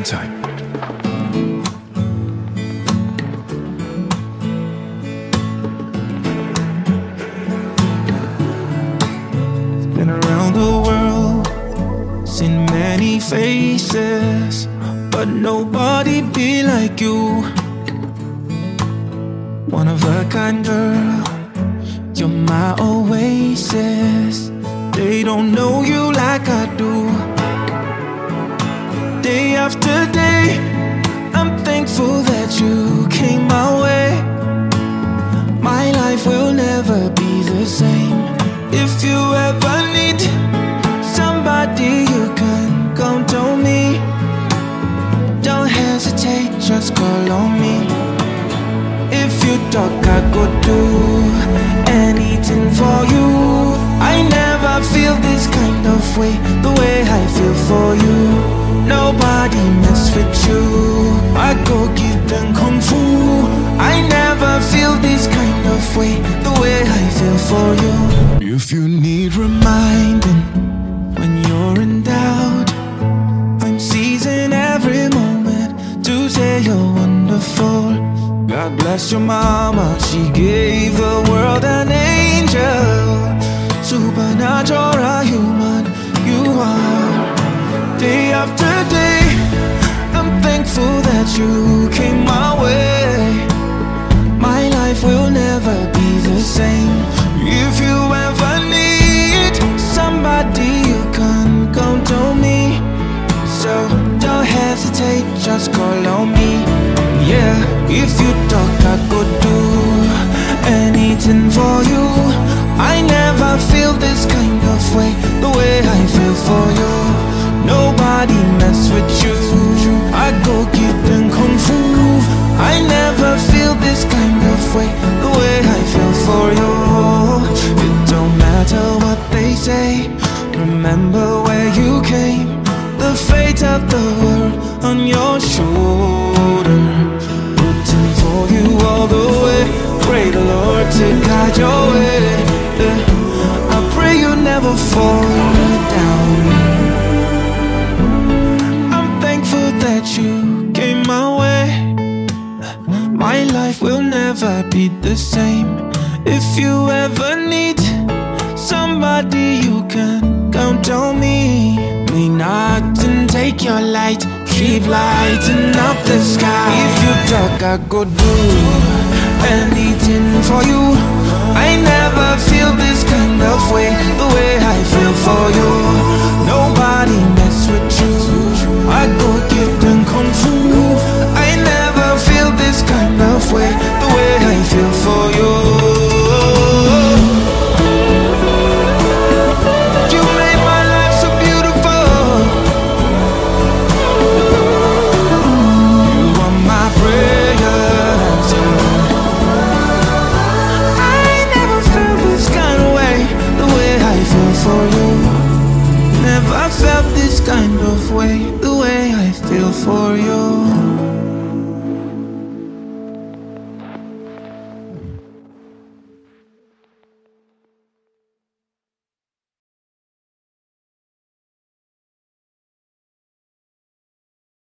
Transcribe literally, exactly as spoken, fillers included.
time. Been around the world, seen many faces, but nobody be like you. One of a kind girl, you're my oasis. They don't know you like I do. Day after day, I'm thankful that you came my way. My life will never be the same. If you ever need somebody, you can come to me. Don't hesitate, just call on me. If you talk, I could do anything for you. I never feel this kind of way, the way I feel for you. Nobody mess with you. I go give them kung fu. I never feel this kind of way, the way I feel for you. If you need reminding when you're in doubt, I'm seizing every moment to say you're wonderful. God bless your mama, she gave the world an angel. Supernatural human, you are. Day after day, I'm thankful that you came my way. My life will never be the same. If you ever need somebody, you can come to me. So don't hesitate, just call on me. Yeah, if you talk, I could do anything for you. I never feel this kind of way, the way I feel for you. Nobody mess with you. I go give them kung fu. I never feel this kind of way, the way I feel for you. It don't matter what they say, remember where you came. The fate of the world on your shoulder, rooting for you all the way. Pray the Lord to guide your way. I pray you never fall down. I'm thankful that you came my way. My life will never be the same. If you ever need somebody, you can count on me. May not and take your light, keep lighting up the sky. If you talk, I could do anything for you. I never feel this kind of way,